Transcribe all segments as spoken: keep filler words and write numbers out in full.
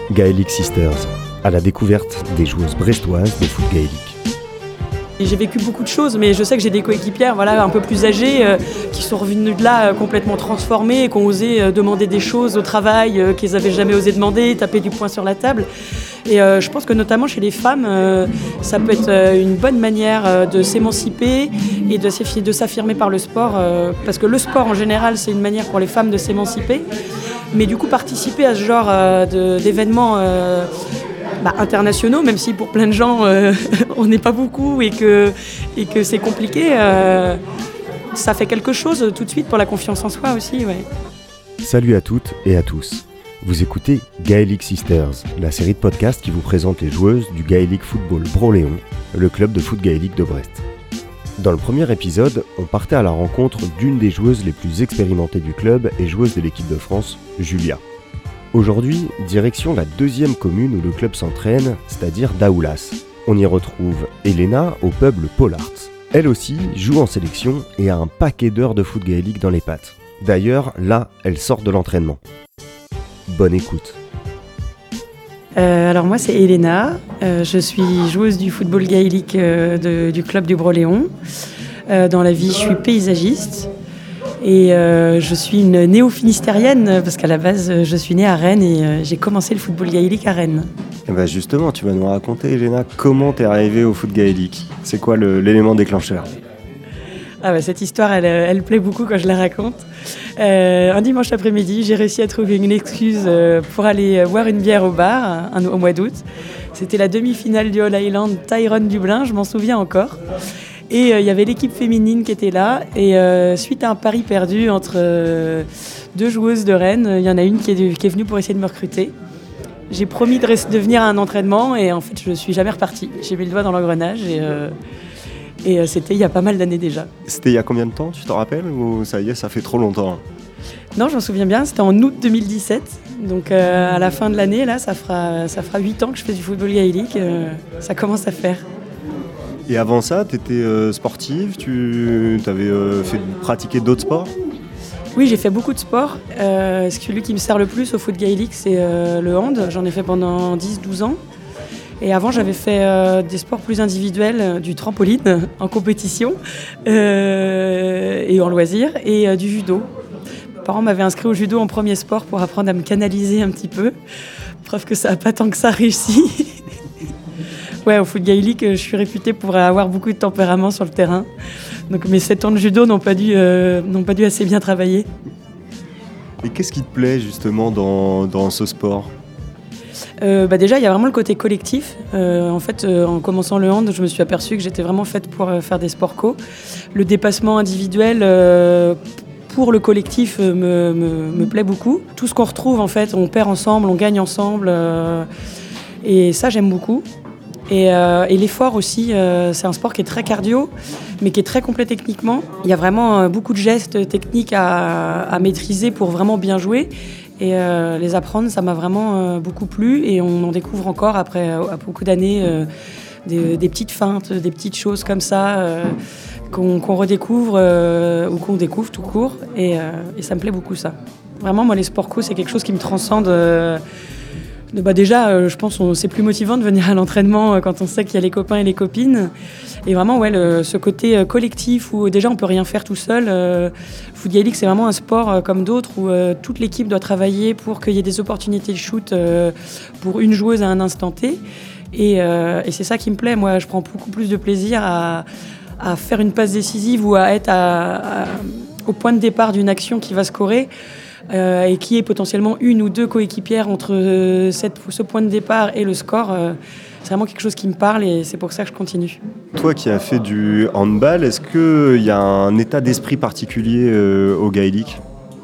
Gaelic Sisters, à la découverte des joueuses brestoises de foot gaélique. Et j'ai vécu beaucoup de choses, mais je sais que j'ai des coéquipières voilà, un peu plus âgées euh, qui sont revenues de là euh, complètement transformées, qui ont osé euh, demander des choses au travail euh, qu'ils n'avaient jamais osé demander, taper du poing sur la table. Et euh, je pense que notamment chez les femmes, euh, ça peut être euh, une bonne manière euh, de s'émanciper et de, de s'affirmer par le sport. Euh, parce que le sport en général, c'est une manière pour les femmes de s'émanciper. Mais du coup, participer à ce genre euh, de, d'événements euh, bah, internationaux, même si pour plein de gens, euh, on n'est pas beaucoup et que, et que c'est compliqué, euh, ça fait quelque chose tout de suite pour la confiance en soi aussi. Ouais. Salut à toutes et à tous. Vous écoutez Gaelic Sisters, la série de podcasts qui vous présente les joueuses du Gaelic Football Broléon, le club de foot gaélique de Brest. Dans le premier épisode, on partait à la rencontre d'une des joueuses les plus expérimentées du club et joueuse de l'équipe de France, Julia. Aujourd'hui, direction la deuxième commune où le club s'entraîne, c'est-à-dire Daoulas. On y retrouve Elena au pub le Pollards. Elle aussi joue en sélection et a un paquet d'heures de foot gaélique dans les pattes. D'ailleurs, là, elle sort de l'entraînement. Bonne écoute. Euh, alors moi c'est Elena, euh, je suis joueuse du football gaélique euh, de, du club du Broléon. Euh, dans la vie je suis paysagiste et euh, je suis une néo-finistérienne parce qu'à la base je suis née à Rennes et euh, j'ai commencé le football gaélique à Rennes. Et bah justement, tu vas nous raconter Elena comment t'es arrivée au foot gaélique. C'est quoi le, l'élément déclencheur ? Ah bah, cette histoire, elle, elle plaît beaucoup quand je la raconte. Euh, un dimanche après-midi, j'ai réussi à trouver une excuse euh, pour aller boire une bière au bar un, au mois d'août. C'était la demi-finale du All Island Tyrone Dublin, je m'en souviens encore. Et il euh, y avait l'équipe féminine qui était là. Et euh, suite à un pari perdu entre euh, deux joueuses de Rennes, il y en a une qui est, qui est venue pour essayer de me recruter. J'ai promis de, rester, de venir à un entraînement et en fait, je ne suis jamais repartie. J'ai mis le doigt dans l'engrenage et... Euh, Et euh, c'était il y a pas mal d'années déjà. C'était il y a combien de temps, tu t'en rappelles ? Ou ça y est, ça fait trop longtemps ? Non, je m'en souviens bien, c'était en août deux mille dix-sept. Donc euh, à la fin de l'année, là, ça fera, ça fera huit ans que je fais du football gaélique. Euh, ça commence à faire. Et avant ça, tu étais euh, sportive ? Tu avais euh, fait pratiquer d'autres sports ? Oui, j'ai fait beaucoup de sports. Euh, celui qui me sert le plus au foot gaélique, c'est euh, le hand. J'en ai fait pendant dix douze ans. Et avant, j'avais fait euh, des sports plus individuels, euh, du trampoline en compétition euh, et en loisir, et euh, du judo. Mes parents m'avaient inscrit au judo en premier sport pour apprendre à me canaliser un petit peu. Preuve que ça n'a pas tant que ça réussi. Ouais, au foot gaélique, je suis réputée pour avoir beaucoup de tempérament sur le terrain. Donc mes sept ans de judo n'ont pas dû, euh, n'ont pas dû assez bien travailler. Et qu'est-ce qui te plaît justement dans, dans ce sport ? Euh, bah déjà, il y a vraiment le côté collectif. Euh, en fait, euh, en commençant le hand, je me suis aperçue que j'étais vraiment faite pour euh, faire des sports co. Le dépassement individuel euh, pour le collectif euh, me, me, me plaît beaucoup. Tout ce qu'on retrouve, en fait, on perd ensemble, on gagne ensemble. Euh, et ça, j'aime beaucoup. Et, euh, et l'effort aussi, euh, c'est un sport qui est très cardio, mais qui est très complet techniquement. Il y a vraiment euh, beaucoup de gestes techniques à, à maîtriser pour vraiment bien jouer. Et euh, les apprendre, ça m'a vraiment euh, beaucoup plu et on en découvre encore après euh, beaucoup d'années euh, des, des petites feintes, des petites choses comme ça euh, qu'on, qu'on redécouvre euh, ou qu'on découvre tout court et, euh, et ça me plaît beaucoup ça. Vraiment, moi les sports co, c'est quelque chose qui me transcende. Euh, de, bah déjà, euh, je pense que c'est plus motivant de venir à l'entraînement euh, quand on sait qu'il y a les copains et les copines. Et vraiment, ouais, le, ce côté euh, collectif où déjà on peut rien faire tout seul. Euh, foot gaélique, c'est vraiment un sport euh, comme d'autres où euh, toute l'équipe doit travailler pour qu'il y ait des opportunités de shoot euh, pour une joueuse à un instant T. Et, euh, et c'est ça qui me plaît. Moi, je prends beaucoup plus de plaisir à, à faire une passe décisive ou à être à, à, au point de départ d'une action qui va scorer. Euh, et qui est potentiellement une ou deux coéquipières entre euh, cette, ce point de départ et le score. Euh, c'est vraiment quelque chose qui me parle et c'est pour ça que je continue. Toi qui as fait du handball, est-ce qu'il y a un état d'esprit particulier euh, au gaélique ?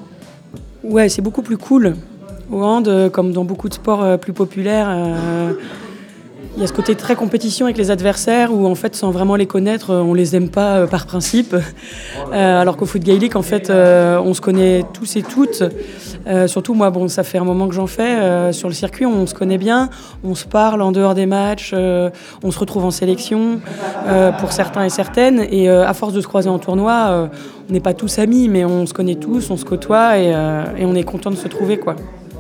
Ouais, c'est beaucoup plus cool. Au hand, euh, comme dans beaucoup de sports euh, plus populaires, euh, il y a ce côté très compétition avec les adversaires où en fait sans vraiment les connaître on les aime pas euh, par principe euh, alors qu'au foot gaélique en fait euh, on se connaît tous et toutes euh, surtout moi bon ça fait un moment que j'en fais euh, sur le circuit on se connaît bien, on se parle en dehors des matchs, euh, on se retrouve en sélection euh, pour certains et certaines et euh, à force de se croiser en tournoi euh, on n'est pas tous amis mais on se connaît tous, on se côtoie et, euh, et on est content de se trouver quoi.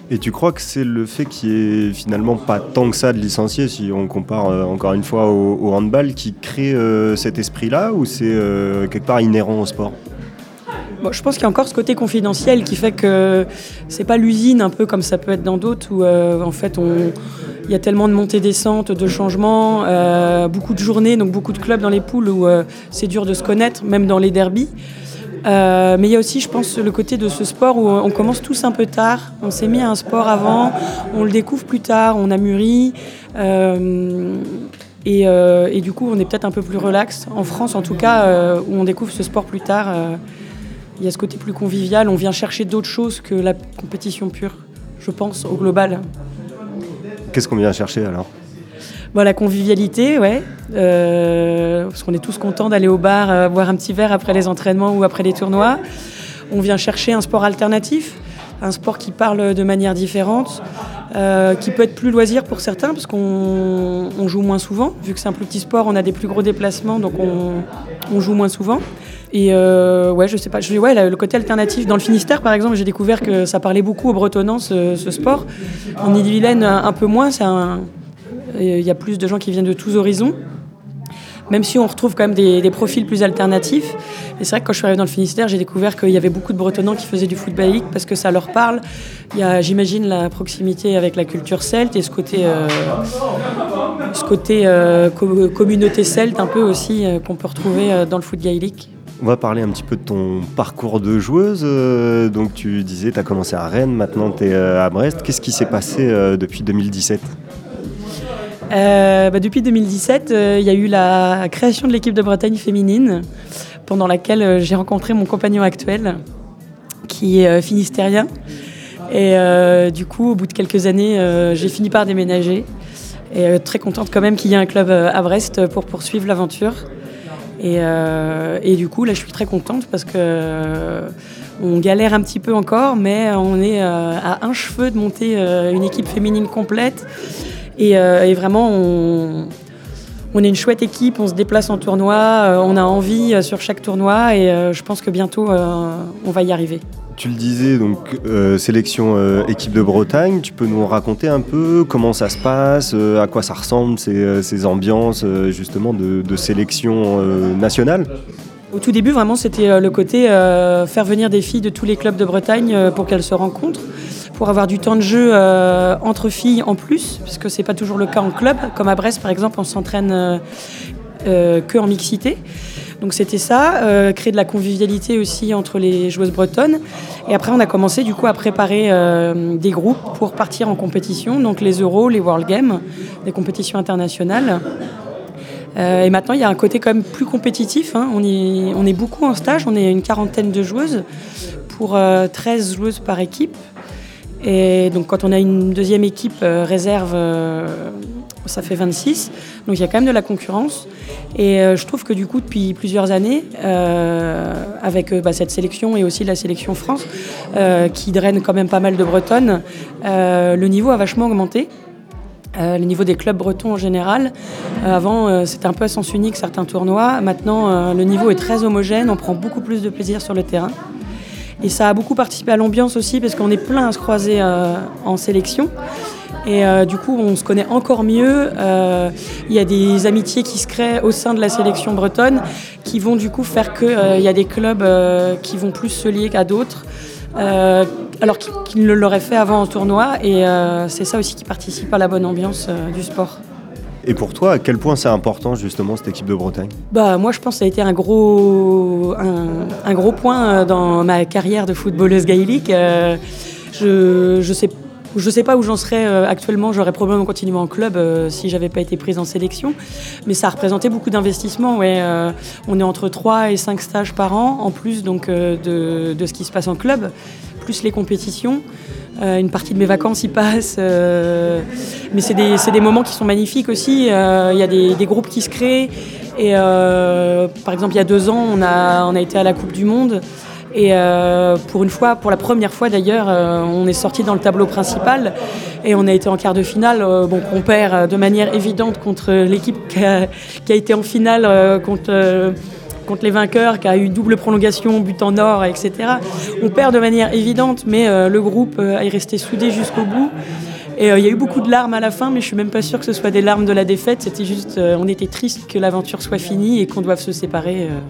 Et tu crois que c'est le fait qu'il n'y ait finalement pas tant que ça de licenciés, si on compare euh, encore une fois au, au handball, qui crée euh, cet esprit-là, ou c'est euh, quelque part inhérent au sport ? Bon, je pense qu'il y a encore ce côté confidentiel qui fait que c'est pas l'usine, un peu comme ça peut être dans d'autres, où euh, en fait on, il y a tellement de montées-descentes, de changements, euh, beaucoup de journées, donc beaucoup de clubs dans les poules où euh, c'est dur de se connaître, même dans les derbies. Euh, mais il y a aussi, je pense, le côté de ce sport où on commence tous un peu tard. On s'est mis à un sport avant, on le découvre plus tard, on a mûri. Euh, et, euh, et du coup, on est peut-être un peu plus relax. En France, en tout cas, euh, où on découvre ce sport plus tard, euh, il y a ce côté plus convivial. On vient chercher d'autres choses que la compétition pure, je pense, au global. Qu'est-ce qu'on vient chercher alors ? Bon, la convivialité, ouais, euh, parce qu'on est tous contents d'aller au bar, euh, boire un petit verre après les entraînements ou après les tournois. On vient chercher un sport alternatif, un sport qui parle de manière différente, euh, qui peut être plus loisir pour certains, parce qu'on on joue moins souvent. Vu que c'est un plus petit sport, on a des plus gros déplacements, donc on, on joue moins souvent. Et euh, ouais, je sais pas, je, ouais, le côté alternatif. Dans le Finistère, par exemple, j'ai découvert que ça parlait beaucoup aux Bretonnants, ce, ce sport. En Ille-et-Vilaine, un, un peu moins, c'est un... Il y a plus de gens qui viennent de tous horizons, même si on retrouve quand même des, des profils plus alternatifs. Et c'est vrai que quand je suis arrivée dans le Finistère, j'ai découvert qu'il y avait beaucoup de Bretonnants qui faisaient du football league parce que ça leur parle. Il y a, j'imagine, la proximité avec la culture celte et ce côté, euh, ce côté euh, co- communauté celte un peu aussi euh, qu'on peut retrouver euh, dans le foot gaélique. On va parler un petit peu de ton parcours de joueuse. Euh, donc tu disais, tu as commencé à Rennes, maintenant tu es euh, à Brest. Qu'est-ce qui s'est passé euh, depuis deux mille dix-sept ? Euh, bah depuis deux mille dix-sept, il euh, y a eu la création de l'équipe de Bretagne féminine, pendant laquelle euh, j'ai rencontré mon compagnon actuel, qui est euh, finistérien. Et euh, du coup, au bout de quelques années, euh, j'ai fini par déménager. Et euh, très contente quand même qu'il y ait un club euh, à Brest pour poursuivre l'aventure. Et, euh, et du coup, là, je suis très contente parce que euh, on galère un petit peu encore, mais on est euh, à un cheveu de monter euh, une équipe féminine complète. Et, euh, et vraiment, on, on est une chouette équipe, on se déplace en tournoi, euh, on a envie euh, sur chaque tournoi et euh, je pense que bientôt, euh, on va y arriver. Tu le disais, donc euh, sélection euh, équipe de Bretagne, tu peux nous raconter un peu comment ça se passe, euh, à quoi ça ressemble, ces, ces ambiances euh, justement de, de sélection euh, nationale ? Au tout début, vraiment, c'était le côté euh, faire venir des filles de tous les clubs de Bretagne euh, pour qu'elles se rencontrent, pour avoir du temps de jeu euh, entre filles en plus, puisque c'est pas toujours le cas en club. Comme à Brest, par exemple, on s'entraîne euh, euh, que en mixité. Donc c'était ça, euh, créer de la convivialité aussi entre les joueuses bretonnes. Et après, on a commencé du coup à préparer euh, des groupes pour partir en compétition, donc les Euros, les World Games, des compétitions internationales. Euh, et maintenant, il y a un côté quand même plus compétitif. Hein. On, est, on est beaucoup en stage, on est une quarantaine de joueuses pour euh, treize joueuses par équipe. Et donc quand on a une deuxième équipe euh, réserve, euh, ça fait vingt-six. Donc il y a quand même de la concurrence. Et euh, je trouve que du coup, depuis plusieurs années, euh, avec euh, bah, cette sélection et aussi la sélection France, euh, qui draine quand même pas mal de Bretonnes, euh, le niveau a vachement augmenté. Euh, le niveau des clubs bretons en général. Euh, avant, euh, c'était un peu à sens unique certains tournois. Maintenant, euh, le niveau est très homogène. On prend beaucoup plus de plaisir sur le terrain. Et ça a beaucoup participé à l'ambiance aussi parce qu'on est plein à se croiser euh, en sélection. Et euh, du coup, on se connaît encore mieux. Euh, il y a des amitiés qui se créent au sein de la sélection bretonne qui vont du coup faire qu'il euh, y a des clubs euh, qui vont plus se lier qu'à d'autres. Euh, alors qu'ils ne l'auraient fait avant en tournoi. Et euh, c'est ça aussi qui participe à la bonne ambiance euh, du sport. Et pour toi, à quel point c'est important justement cette équipe de Bretagne ? Bah, moi, je pense que ça a été un gros, un, un gros point dans ma carrière de footballeuse gaélique. Euh, je je sais, je sais pas où j'en serais actuellement. J'aurais probablement continué en club euh, si j'avais pas été prise en sélection. Mais ça a représenté beaucoup d'investissements. Ouais. Euh, on est entre trois et cinq stages par an, en plus donc, euh, de, de ce qui se passe en club, plus les compétitions. Euh, une partie de mes vacances y passe, euh, mais c'est des, c'est des moments qui sont magnifiques aussi. Il euh, y a des, des groupes qui se créent. Et euh, par exemple, il y a deux ans, on a, on a été à la Coupe du Monde. Et euh, pour une fois, pour la première fois d'ailleurs, euh, on est sorti dans le tableau principal et on a été en quart de finale. Euh, bon, on perd de manière évidente contre l'équipe qui a, qui a été en finale euh, contre. Euh, contre les vainqueurs, qui a eu double prolongation, but en or, et cetera. On perd de manière évidente, mais euh, le groupe euh, est resté soudé jusqu'au bout. Et il euh, y a eu beaucoup de larmes à la fin, mais je suis même pas sûre que ce soit des larmes de la défaite. C'était juste, euh, on était triste que l'aventure soit finie et qu'on doive se séparer. Euh.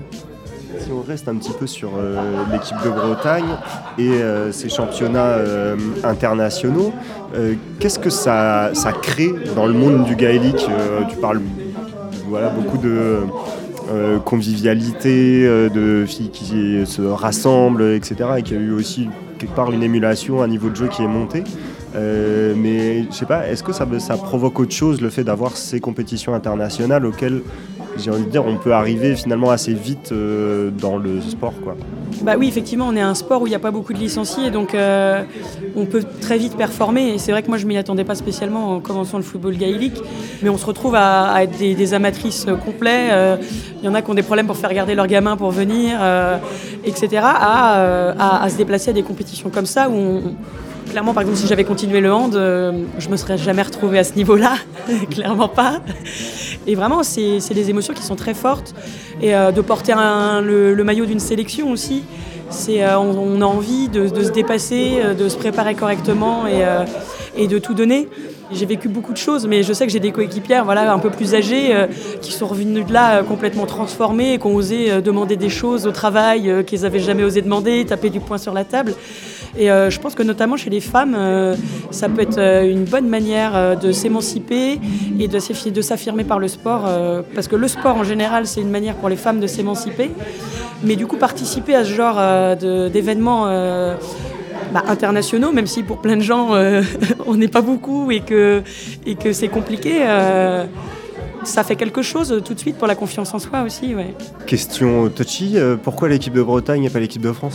Si on reste un petit peu sur euh, l'équipe de Bretagne et euh, ces championnats euh, internationaux, euh, qu'est-ce que ça, ça crée dans le monde du gaélique ? euh, Tu parles voilà, beaucoup de euh, convivialité, euh, de filles qui se rassemblent, et cetera. Et qu'il y a eu aussi quelque part une émulation, un niveau de jeu qui est monté. Euh, mais je sais pas, est-ce que ça, ça provoque autre chose, le fait d'avoir ces compétitions internationales auxquelles, j'ai envie de dire, on peut arriver finalement assez vite euh, dans le sport, quoi. Bah oui, effectivement, on est un sport où il n'y a pas beaucoup de licenciés, donc euh, on peut très vite performer. Et c'est vrai que moi, je ne m'y attendais pas spécialement en commençant le football gaélique, mais on se retrouve à, à être des, des amatrices complets. Il euh, y en a qui ont des problèmes pour faire garder leurs gamins pour venir, euh, et cetera, à, euh, à, à se déplacer à des compétitions comme ça où on, clairement, par exemple, si j'avais continué le hand, euh, je ne me serais jamais retrouvée à ce niveau-là, clairement pas. Et vraiment, c'est, c'est des émotions qui sont très fortes. Et euh, de porter un, le, le maillot d'une sélection aussi, c'est, euh, on, on a envie de, de se dépasser, de se préparer correctement et, euh, et de tout donner. J'ai vécu beaucoup de choses, mais je sais que j'ai des coéquipières voilà, un peu plus âgées euh, qui sont revenues de là euh, complètement transformées et qui ont osé euh, demander des choses au travail euh, qu'ils n'avaient jamais osé demander, taper du poing sur la table. Et euh, je pense que notamment chez les femmes, euh, ça peut être euh, une bonne manière euh, de s'émanciper et de, de s'affirmer par le sport. Euh, parce que le sport, en général, c'est une manière pour les femmes de s'émanciper. Mais du coup, participer à ce genre euh, de, d'événements euh, bah, internationaux, même si pour plein de gens, euh, on n'est pas beaucoup et que, et que c'est compliqué, euh, ça fait quelque chose tout de suite pour la confiance en soi aussi. Ouais. Question touchy, euh, pourquoi l'équipe de Bretagne et pas l'équipe de France ?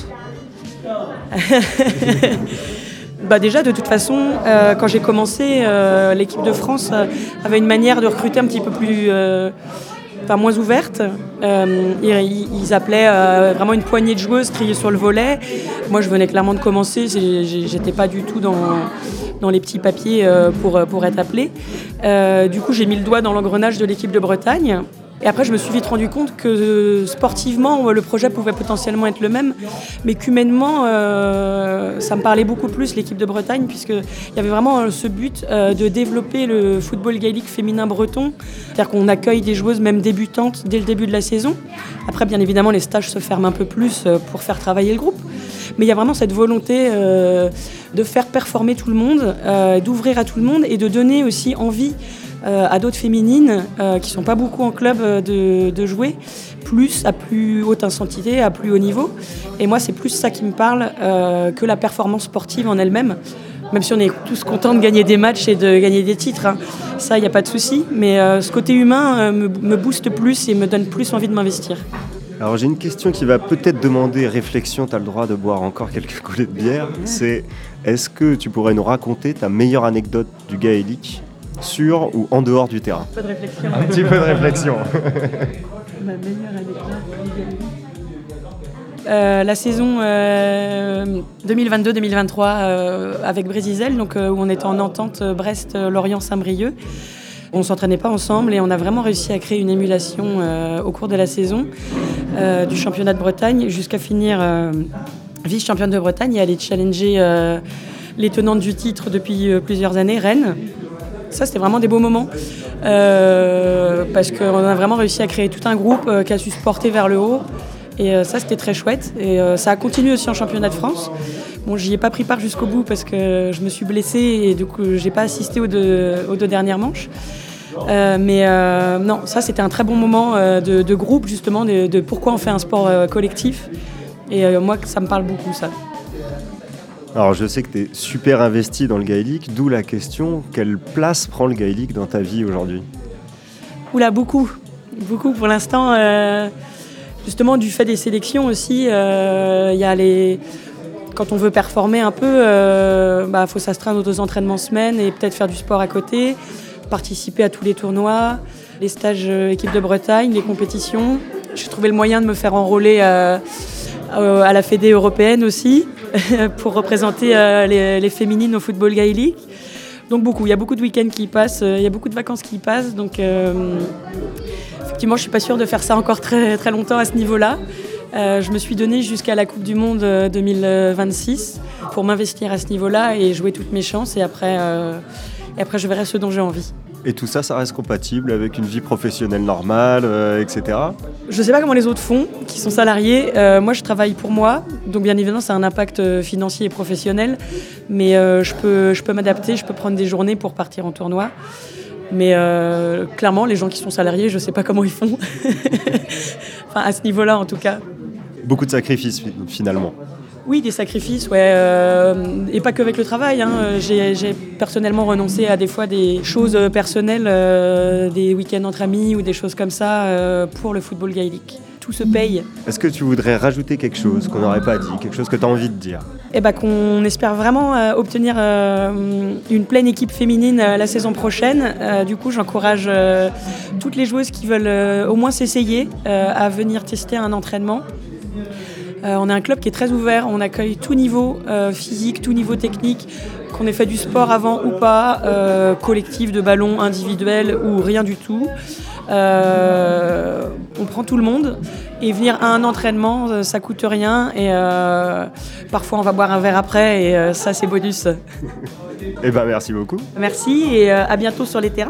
Bah déjà, de toute façon, euh, quand j'ai commencé, euh, l'équipe de France euh, avait une manière de recruter un petit peu plus, euh, enfin moins ouverte. Euh, ils, ils appelaient euh, vraiment une poignée de joueuses triées sur le volet. Moi, je venais clairement de commencer, c'est, j'étais pas du tout dans, dans les petits papiers euh, pour, pour être appelée. Euh, du coup, j'ai mis le doigt dans l'engrenage de l'équipe de Bretagne. Et après, je me suis vite rendu compte que euh, sportivement, le projet pouvait potentiellement être le même, mais qu'humainement, euh, ça me parlait beaucoup plus, l'équipe de Bretagne, puisqu'il y avait vraiment ce but euh, de développer le football gaélique féminin breton, c'est-à-dire qu'on accueille des joueuses même débutantes dès le début de la saison. Après, bien évidemment, les stages se ferment un peu plus euh, pour faire travailler le groupe, mais il y a vraiment cette volonté euh, de faire performer tout le monde, euh, d'ouvrir à tout le monde et de donner aussi envie Euh, à d'autres féminines euh, qui ne sont pas beaucoup en club euh, de, de jouer, plus à plus haute intensité, à plus haut niveau. Et moi, c'est plus ça qui me parle euh, que la performance sportive en elle-même, même si on est tous contents de gagner des matchs et de gagner des titres. Hein. Ça, il n'y a pas de souci. Mais euh, ce côté humain euh, me, me booste plus et me donne plus envie de m'investir. Alors j'ai une question qui va peut-être demander réflexion, tu as le droit de boire encore quelques coulées de bière. C'est, est-ce que tu pourrais nous raconter ta meilleure anecdote du gaélique sur ou en dehors du terrain ? Un peu de réflexion. Un petit peu de réflexion. Ma meilleure anecdote. Euh, la saison euh, deux mille vingt-deux deux mille vingt-trois euh, avec Brésil, donc euh, où on était en entente euh, Brest-Lorient-Saint-Brieuc. On ne s'entraînait pas ensemble et on a vraiment réussi à créer une émulation euh, au cours de la saison euh, du championnat de Bretagne jusqu'à finir euh, vice-championne de Bretagne et aller challenger euh, les tenantes du titre depuis euh, plusieurs années, Rennes. Ça, c'était vraiment des beaux moments euh, parce qu'on a vraiment réussi à créer tout un groupe euh, qui a su se porter vers le haut. Et euh, ça, c'était très chouette. Et euh, ça a continué aussi en championnat de France. Bon, j'y ai pas pris part jusqu'au bout parce que je me suis blessée et du coup, j'ai pas assisté aux deux, aux deux dernières manches. Euh, mais euh, non, ça, c'était un très bon moment euh, de, de groupe, justement, de, de pourquoi on fait un sport euh, collectif. Et euh, moi, ça me parle beaucoup, ça. Alors je sais que tu es super investi dans le gaélique, d'où la question, quelle place prend le gaélique dans ta vie aujourd'hui ? Oula, beaucoup. Beaucoup pour l'instant. Euh, justement, du fait des sélections aussi, il euh, y a les... Quand on veut performer un peu, il euh, bah, faut s'astreindre aux deux entraînements semaine et peut-être faire du sport à côté, participer à tous les tournois, les stages euh, équipe de Bretagne, les compétitions. J'ai trouvé le moyen de me faire enrôler euh, euh, à la Fédé européenne aussi, pour représenter euh, les, les féminines au football gaélique. Donc beaucoup, il y a beaucoup de week-ends qui passent, il y a beaucoup de vacances qui passent, donc euh, effectivement, je suis pas sûre de faire ça encore très, très longtemps à ce niveau-là. Euh, je me suis donnée jusqu'à la Coupe du Monde deux mille vingt-six pour m'investir à ce niveau-là et jouer toutes mes chances. Et après, euh, et après je verrai ce dont j'ai envie. Et tout ça, ça reste compatible avec une vie professionnelle normale, euh, et cetera. Je ne sais pas comment les autres font, qui sont salariés. Euh, moi, je travaille pour moi. Donc, bien évidemment, ça a un impact financier et professionnel. Mais euh, je peux, je peux m'adapter, je peux prendre des journées pour partir en tournoi. Mais euh, clairement, les gens qui sont salariés, je ne sais pas comment ils font. Enfin, à ce niveau-là, en tout cas. Beaucoup de sacrifices, finalement. Oui, des sacrifices, ouais, euh, et pas qu'avec le travail. Hein. J'ai, j'ai personnellement renoncé à des fois des choses personnelles, euh, des week-ends entre amis ou des choses comme ça euh, pour le football gaélique. Tout se paye. Est-ce que tu voudrais rajouter quelque chose qu'on n'aurait pas dit, quelque chose que tu as envie de dire ? Eh ben, qu'on espère vraiment euh, obtenir euh, une pleine équipe féminine euh, la saison prochaine. Euh, du coup, j'encourage euh, toutes les joueuses qui veulent euh, au moins s'essayer euh, à venir tester un entraînement. Euh, on est un club qui est très ouvert, on accueille tout niveau euh, physique, tout niveau technique, qu'on ait fait du sport avant ou pas, euh, collectif, de ballon, individuel ou rien du tout. Euh, on prend tout le monde et venir à un entraînement, euh, ça coûte rien et euh, parfois on va boire un verre après et euh, ça c'est bonus. Eh ben merci beaucoup. Merci et euh, à bientôt sur les terrains.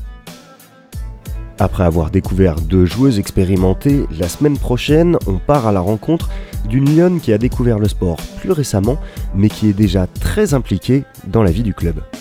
Après avoir découvert deux joueuses expérimentées, la semaine prochaine, on part à la rencontre d'une lionne qui a découvert le sport plus récemment, mais qui est déjà très impliquée dans la vie du club.